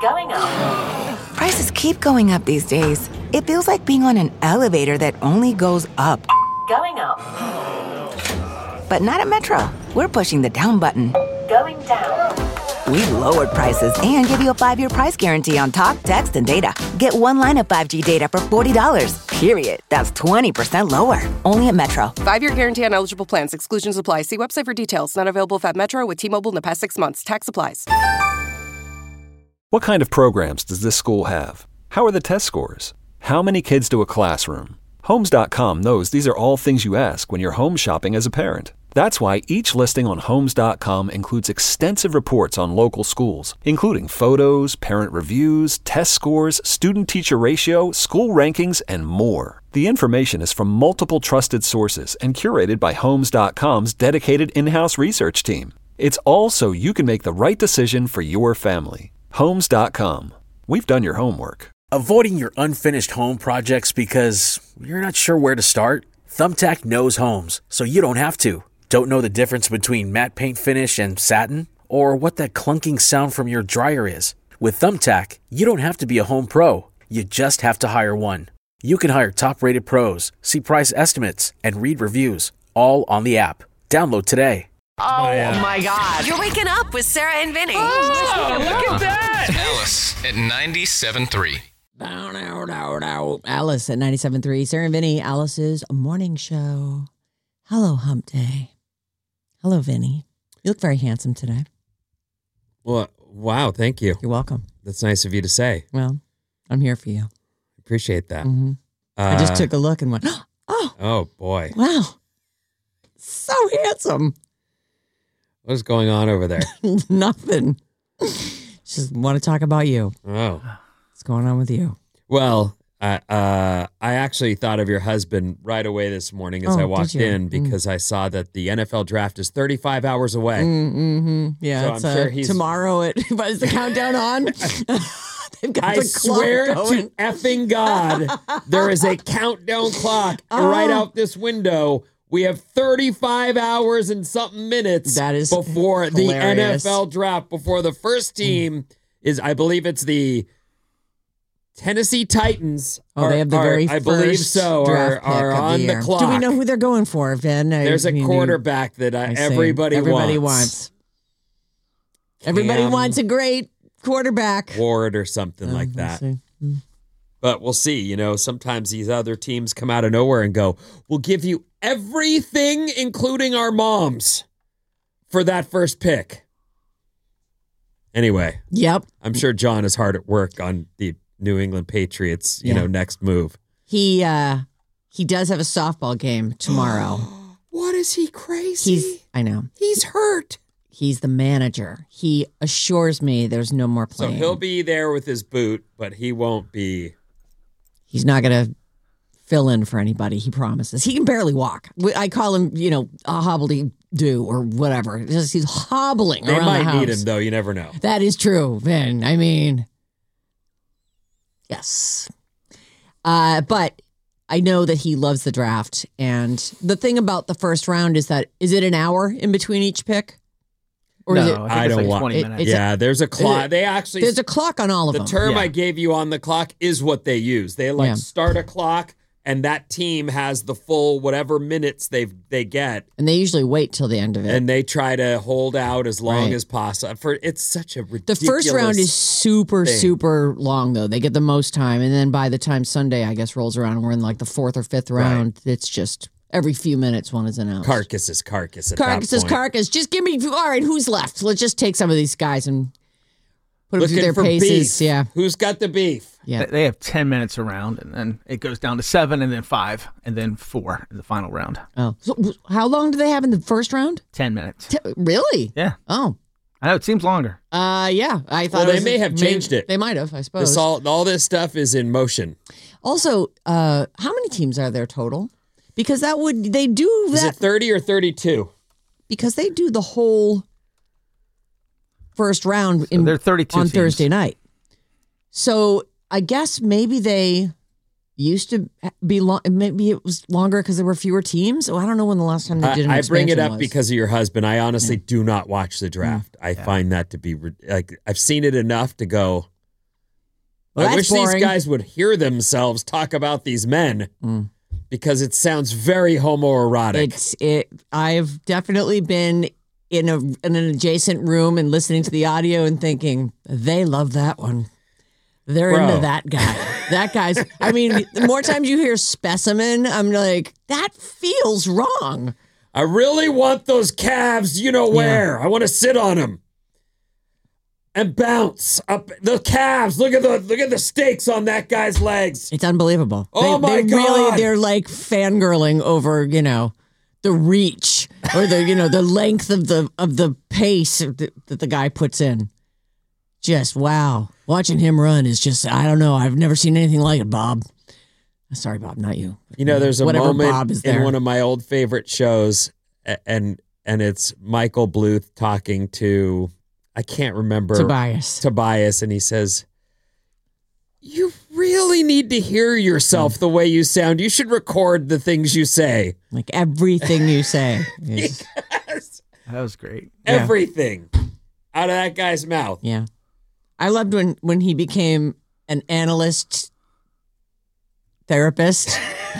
Going up. Prices keep going up these days. It feels like being on an elevator that only goes up. Going up. But not at Metro. We're pushing the down button. Going down. We've lowered prices and give you a 5-year price guarantee on talk, text, and data. Get one line of 5G data for $40, period. That's 20% lower. Only at Metro. 5-year guarantee on eligible plans. Exclusions apply. See website for details. Not available at Metro with T-Mobile in the past 6 months. Tax applies. What kind of programs does this school have? How are the test scores? How many kids do a classroom? Homes.com knows these are all things you ask when you're home shopping as a parent. That's why each listing on Homes.com includes extensive reports on local schools, including photos, parent reviews, test scores, student-teacher ratio, school rankings, and more. The information is from multiple trusted sources and curated by Homes.com's dedicated in-house research team. It's all so you can make the right decision for your family. Homes.com. We've done your homework. Avoiding your unfinished home projects because you're not sure where to start? Thumbtack knows homes, so you don't have to. Don't know the difference between matte paint finish and satin? Or what that clunking sound from your dryer is? With Thumbtack, you don't have to be a home pro. You just have to hire one. You can hire top-rated pros, see price estimates, and read reviews, all on the app. Download today. Oh my God. You're waking up with Sarah and Vinny. Oh, look at that. Alice at 97.3. Alice at 97.3. Sarah and Vinny, Alice's morning show. Hello, Hump Day. Hello, Vinny. You look very handsome today. Well, wow, thank you. You're welcome. That's nice of you to say. Well, I'm here for you. Appreciate that. Mm-hmm. I just took a look and went, oh, boy. Wow. So handsome. What's going on over there? Nothing. Just want to talk about you. Oh. What's going on with you? Well, I actually thought of your husband right away this morning as I walked in because I saw that the NFL draft is 35 hours away. Mm-hmm. Yeah, so I'm sure he's tomorrow. Is the countdown on? I swear to effing God, there is a countdown clock right out this window. We have 35 hours and something minutes before hilarious. The NFL draft, before the first team is, I believe it's the Tennessee Titans. They have the very I first believe so, draft are pick of on the year. the clock. Do we know who they're going for, Vin? There's a quarterback that everybody wants. Everybody wants a great quarterback. Ward or something like that. But we'll see. You know, sometimes these other teams come out of nowhere and go, we'll give you everything, including our moms, for that first pick. Anyway. Yep. I'm sure John is hard at work on the New England Patriots, next move. He does have a softball game tomorrow. What is he crazy? I know. He's hurt. He's the manager. He assures me there's no more playing. So he'll be there with his boot, but he won't be. He's not going to fill in for anybody, he promises. He can barely walk. I call him, a hobbledy-do or whatever. He's hobbling around the house. They might need him, though. You never know. That is true, Vin. I mean, yes. But I know that he loves the draft. And the thing about the first round is it an hour in between each pick? Or no, is it, I don't want 20 minutes. There's a clock. There's a clock on all of them. The term I gave you on the clock is what they use. They start a clock, and that team has the full whatever minutes they get. And they usually wait till the end of it. And they try to hold out as long as possible. It's such a ridiculous The first round is super long, though. They get the most time. And then by the time Sunday, I guess, rolls around, and we're in like the fourth or fifth round. Right. It's just every few minutes one is announced. Carcass is carcass at Carcass that is point. carcass. Just give me, all right, who's left? Let's just take some of these guys and put them through their for paces. Beef. Yeah. Who's got the beef? Yeah. They have 10 minutes around, and then it goes down to 7, and then 5, and then 4 in the final round. Oh. So how long do they have in the first round? 10 minutes. Really? Yeah. Oh. I know, it seems longer. Yeah. I thought they may have changed it. They might have, I suppose. All this stuff is in motion. Also, how many teams are there total? Because they do that. Is it 30 or 32? Because they do the whole first round they're 32 on teams. Thursday night. So I guess maybe they used to be long. Maybe it was longer because there were fewer teams. Oh, I don't know when the last time they did an I bring it expansion up was. because of your husband. I honestly do not watch the draft. I find that to be I've seen it enough to go. Well, I wish that's boring. these guys would hear themselves talk about these men because it sounds very homoerotic. I've definitely been in an adjacent room and listening to the audio and thinking, they love that one. They're into that guy. That guy's, I mean, the more times you hear specimen, I'm like, that feels wrong. I really want those calves, you know where. I want to sit on them and bounce up the calves. Look at the stakes on that guy's legs. It's unbelievable. Oh my God. Really, they're like fangirling over, the reach or the length of the pace that the guy puts in. Just wow. Watching him run is just, I don't know. I've never seen anything like it, Bob. Sorry, Bob, not you. There's a Whatever moment Bob is there. in one of my old favorite shows, and it's Michael Bluth talking to, I can't remember. Tobias, and he says, you really need to hear yourself the way you sound. You should record the things you say. Like everything you say. Is, Yes. That was great. Everything out of that guy's mouth. Yeah. I loved when he became an analyst therapist.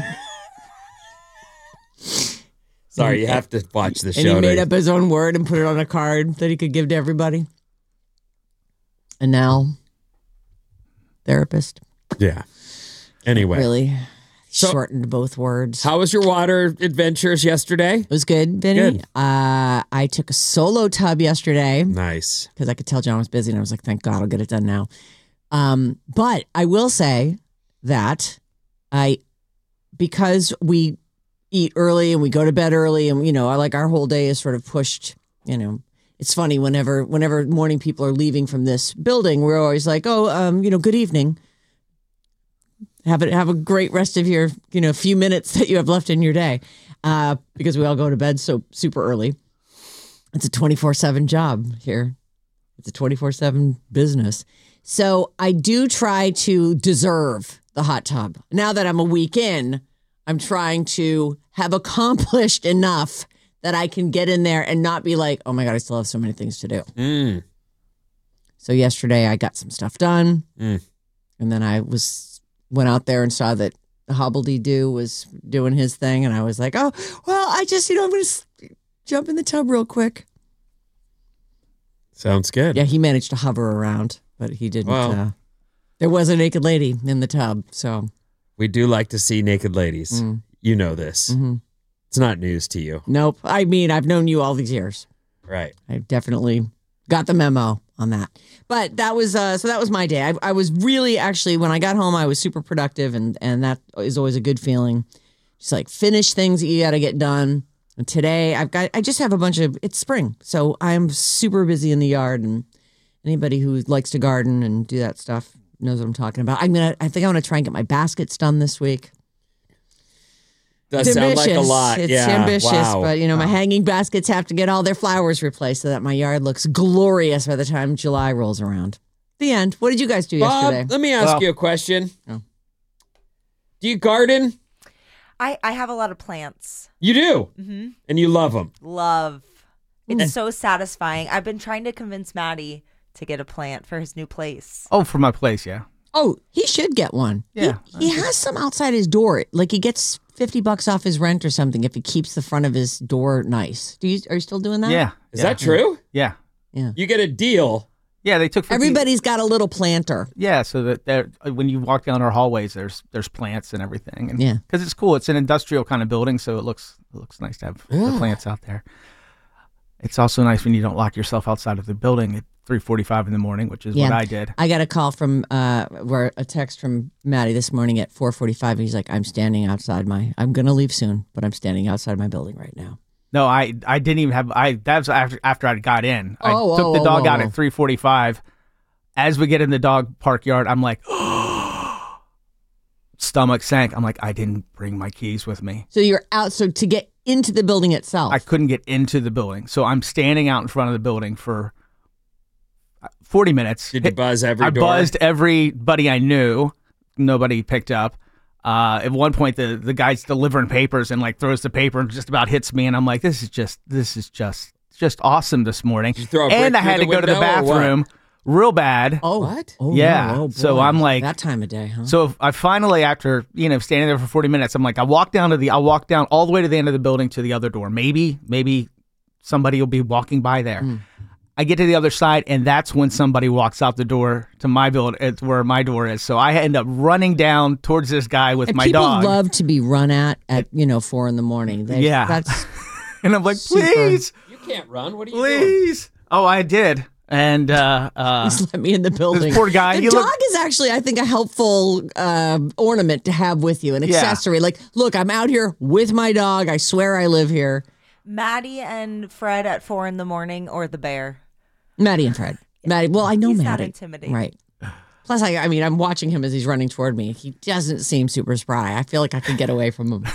Sorry, you have to watch the show. And he made up his own word and put it on a card that he could give to everybody. And now, therapist. Yeah. Anyway. Really shortened both words. How was your water adventures yesterday? It was good, Vinny. Good. I took a solo tub yesterday. Nice. Because I could tell John was busy, and I was like, thank God, I'll get it done now. But I will say that because we eat early and we go to bed early, and I like our whole day is sort of pushed. It's funny whenever morning people are leaving from this building, we're always like, good evening. Have a great rest of your few minutes that you have left in your day, because we all go to bed so super early. It's a 24/7 job here. It's a 24/7 business. So I do try to deserve the hot tub. Now that I'm a week in, I'm trying to have accomplished enough that I can get in there and not be like, oh my God, I still have so many things to do. So yesterday I got some stuff done. And then I went out there and saw that Hobbledy-Doo was doing his thing. And I was like, oh, well, I just, I'm going to jump in the tub real quick. Sounds good. Yeah, he managed to hover around, but he didn't. Well, there was a naked lady in the tub, so. We do like to see naked ladies. You know this. It's not news to you. Nope. I mean, I've known you all these years. Right. I definitely got the memo on that. But that was, so that was my day. I was really, actually, when I got home, I was super productive, and that is always a good feeling. Just like finish things that you got to get done. And today I just have a bunch of, it's spring. So I'm super busy in the yard, and anybody who likes to garden and do that stuff knows what I'm talking about. I think I'm going to try and get my baskets done this week. Does sound like a lot. It's yeah. ambitious, Wow. but my hanging baskets have to get all their flowers replaced so that my yard looks glorious by the time July rolls around. The end. What did you guys do yesterday? Bob, let me ask you a question. Do you garden? I have a lot of plants. You do? Mm-hmm. And you love them? Love. It's so satisfying. I've been trying to convince Maddie to get a plant for his new place. Oh, for my place, yeah. Oh, he should get one. Yeah. He has some outside his door. Like he gets $50 off his rent or something if he keeps the front of his door nice. Are you still doing that? Yeah. Is that true? Yeah. Yeah. You get a deal. Yeah, they took 50. Everybody's got a little planter. Yeah, so that when you walk down our hallways, there's plants and everything. And, yeah, because it's cool. It's an industrial kind of building, so it looks nice to have the plants out there. It's also nice when you don't lock yourself outside of the building at 3:45 in the morning, which is what I did. I got a call from a text from Maddie this morning at 4:45. He's like, I'm going to leave soon, but I'm standing outside my building right now. No, I didn't even have, that was after I got in. I took the dog out at 3:45. As we get in the dog park yard, I'm like, stomach sank. I'm like, I didn't bring my keys with me. So you're out, so to get into the building itself. I couldn't get into the building. So I'm standing out in front of the building for 40 minutes. Did you buzz every door? I buzzed everybody I knew. Nobody picked up. At one point, the guy's delivering papers and like throws the paper and just about hits me, and I'm like, this is just awesome this morning. Did you throw a and brick I had through to the go to the window or what? bathroom real bad. Oh, what? Oh, yeah. no. Oh, So boy. I'm like, that time of day, huh? So if I finally, after standing there for 40 minutes, I'm like, I walk down all the way to the end of the building to the other door. Maybe somebody will be walking by there. I get to the other side, and that's when somebody walks out the door to my building. It's where my door is. So I end up running down towards this guy with my dog. People love to be run at 4 a.m. That's and I'm like, please, You can't run. What are you please. doing? Oh, I did. And just let me in the building. This poor guy. The dog is actually, I think, a helpful ornament to have with you, an accessory. Like, look, I'm out here with my dog. I swear I live here. Maddie and Fred at 4 a.m. or the bear? Maddie and Fred. Maddie. Well, I know He's Maddie. not intimidating. Right. Plus, I'm watching him as he's running toward me. He doesn't seem super spry. I feel like I could get away from him.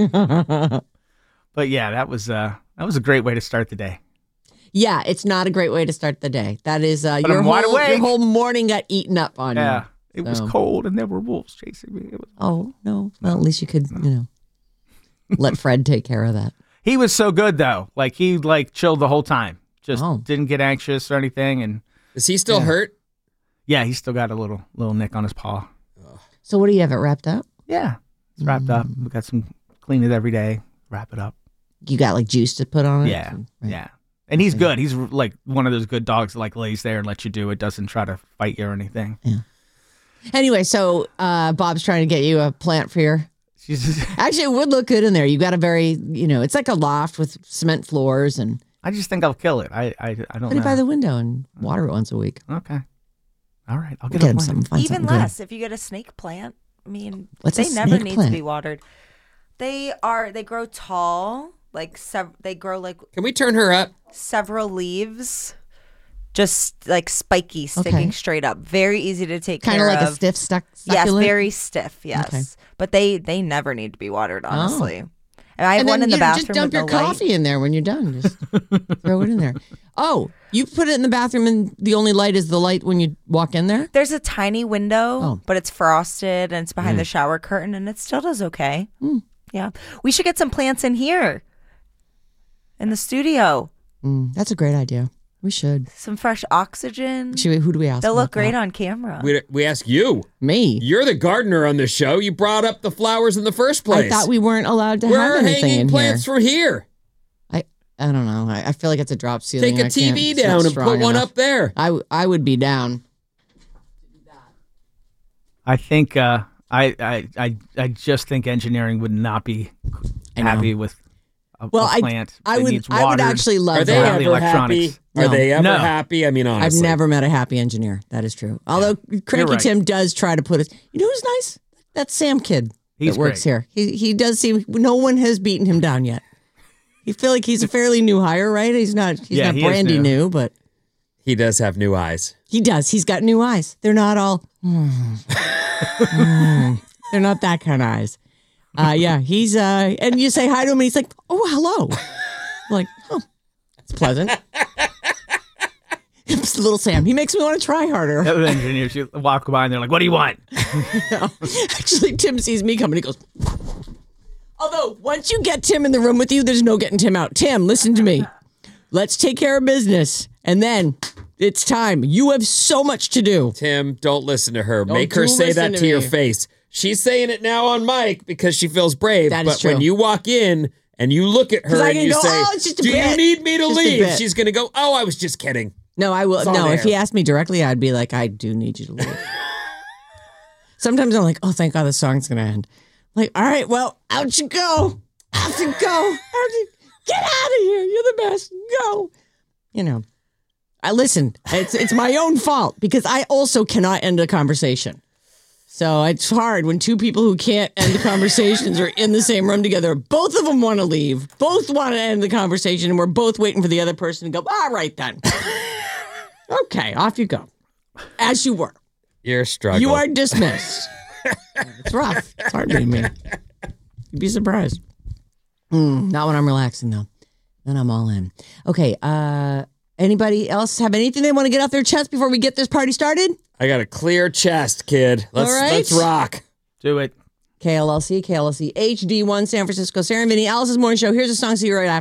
But yeah, that was a great way to start the day. Yeah, it's not a great way to start the day. That is your wide awake. Your whole morning got eaten up on you. Yeah, it was cold and there were wolves chasing me. Oh no! Well, at least you could let Fred take care of that. He was so good though. Like he chilled the whole time. Just didn't get anxious or anything. And is he still hurt? Yeah, he's still got a little nick on his paw. So what do you have it wrapped up? Yeah, it's wrapped up. We got some clean it every day. Wrap it up. You got juice to put on it? Yeah, yeah. And he's good. He's like one of those good dogs that lays there and lets you do it. Doesn't try to fight you or anything. Yeah. Anyway, so Bob's trying to get you a plant for your... Actually, it would look good in there. You got a very, it's like a loft with cement floors and... I just think I'll kill it. I don't know. Put it by the window and water it once a week. Okay. All right. I'll get him something. Even less if you get a snake plant. I mean, What's they a never snake need plant? to be watered. They grow tall. They grow like. Can we turn her up? Several leaves, just like spiky, sticking straight up. Very easy to take care of. Kind of like a stiff succulent? Yes, very stiff. Yes, Okay. But they never need to be watered. Honestly, and I have one in the bathroom. Just dump your with no light. coffee in there when you're done. Just throw it in there. Oh, you put it in the bathroom and the only light is the light when you walk in there? There's a tiny window, but it's frosted and it's behind the shower curtain, and it still does okay. Yeah, we should get some plants in here. In the studio. That's a great idea. We should. Some fresh oxygen. Who do we ask? They'll look about great that? on camera. We ask you. Me. You're the gardener on the show. You brought up the flowers in the first place. I thought we weren't allowed to We're have anything hanging in plants here. from here. I don't know. I feel like it's a drop ceiling. Take a TV down and put one up there. I would be down. I think I just think engineering would not be happy with a plant. I that would needs watered. actually love Are they that. ever happy? No. Are they ever No. happy? I mean, I've honestly. never met a happy engineer. That is true. Although Cranky right. Tim does try to put us. You know who's nice? That Sam kid He's that works great. here. He does seem. No one has beaten him down yet. You feel like he's a fairly new hire, right? He's not. He's not he is brandy new, but He does have new eyes. he does. He's got new eyes. They're not all. They're not that kind of eyes. Yeah, he's and you say hi to him, and he's like, "Oh, hello." I'm like, oh, it's pleasant. It's little Sam. He makes me want to try harder. The other engineers, you walk by and they're like, "What do you want?" Actually, Tim sees me coming. He goes. Although once you get Tim in the room with you, there's no getting Tim out. Tim, listen to me. Let's take care of business, and then it's time. You have so much to do. Tim, don't listen to her. Don't Make her do say listen that to to your me. face. She's saying it now on mic because she feels brave. That is but true. when you walk in and you look at 'Cause her I and can you go, say, "Oh, it's just a do bit. you need me to Just a leave? bit." She's going to go, oh, I was just kidding. No, I will. It's on No, air. if he asked me directly, I'd be like, I do need you to leave. Sometimes I'm like, oh, thank God the song's going to end. Like, all right, well, out you go. Out you go. Get out of here. You're the best. Go. You know, I listen. It's my own fault because I also cannot end a conversation. So it's hard when two people who can't end the conversations are in the same room together. Both of them want to leave. Both want to end the conversation, and we're both waiting for the other person to go, all right, then. Okay, off you go. As you were. You're struggling. You are dismissed. It's rough. It's hard being me. You'd be surprised. Not when I'm relaxing, though. Then I'm all in. Okay, anybody else have anything they want to get off their chest before we get this party started? I got a clear chest, kid. Let's rock. Do it. KLLC HD1 San Francisco. Sarah and Vinny, Alice's Morning Show. Here's a song, see you right after.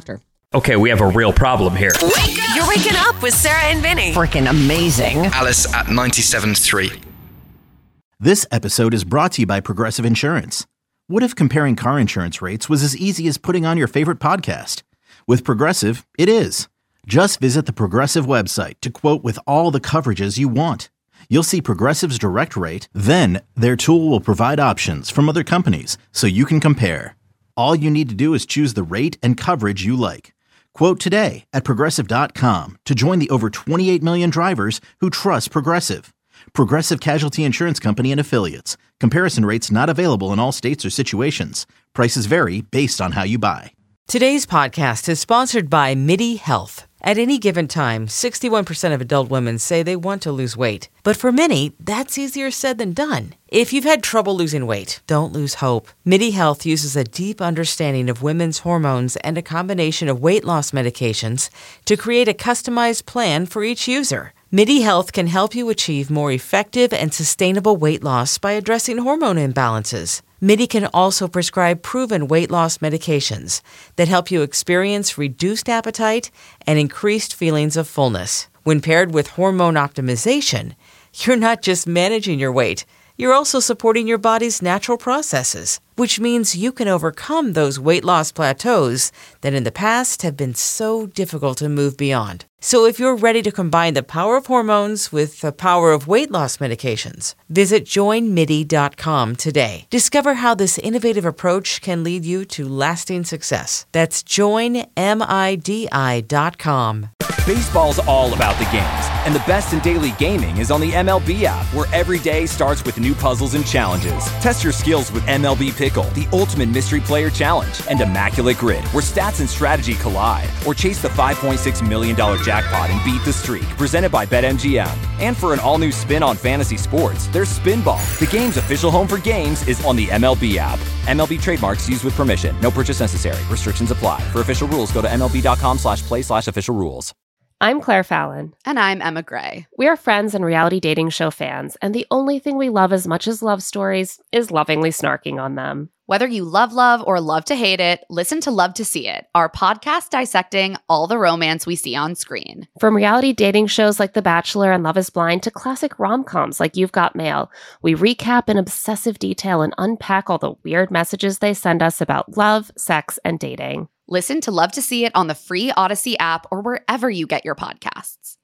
Okay, we have a real problem here. You're waking up with Sarah and Vinny. Freaking amazing. Alice at 97.3. This episode is brought to you by Progressive Insurance. What if comparing car insurance rates was as easy as putting on your favorite podcast? With Progressive, it is. Just visit the Progressive website to quote with all the coverages you want. You'll see Progressive's direct rate, then their tool will provide options from other companies so you can compare. All you need to do is choose the rate and coverage you like. Quote today at Progressive.com to join the over 28 million drivers who trust Progressive. Progressive Casualty Insurance Company and Affiliates. Comparison rates not available in all states or situations. Prices vary based on how you buy. Today's podcast is sponsored by MIDI Health. At any given time, 61% of adult women say they want to lose weight. But for many, that's easier said than done. If you've had trouble losing weight, don't lose hope. MIDI Health uses a deep understanding of women's hormones and a combination of weight loss medications to create a customized plan for each user. MIDI Health can help you achieve more effective and sustainable weight loss by addressing hormone imbalances. MIDI can also prescribe proven weight loss medications that help you experience reduced appetite and increased feelings of fullness. When paired with hormone optimization, you're not just managing your weight, you're also supporting your body's natural processes, which means you can overcome those weight loss plateaus that in the past have been so difficult to move beyond. So if you're ready to combine the power of hormones with the power of weight loss medications, visit joinmidi.com today. Discover how this innovative approach can lead you to lasting success. That's joinmidi.com. Baseball's all about the games, and the best in daily gaming is on the MLB app, where every day starts with new puzzles and challenges. Test your skills with MLB Pickle, the ultimate mystery player challenge, and Immaculate Grid, where stats and strategy collide. Or chase the $5.6 million jackpot and beat the streak, presented by BetMGM. And for an all-new spin on fantasy sports, there's Spinball. The game's official home for games is on the MLB app. MLB trademarks used with permission. No purchase necessary. Restrictions apply. For official rules, go to MLB.com/play/official rules. I'm Claire Fallon. And I'm Emma Gray. We are friends and reality dating show fans, and the only thing we love as much as love stories is lovingly snarking on them. Whether you love or love to hate it, listen to Love to See It, our podcast dissecting all the romance we see on screen. From reality dating shows like The Bachelor and Love is Blind to classic rom-coms like You've Got Mail, we recap in obsessive detail and unpack all the weird messages they send us about love, sex, and dating. Listen to Love to See It on the free Odyssey app or wherever you get your podcasts.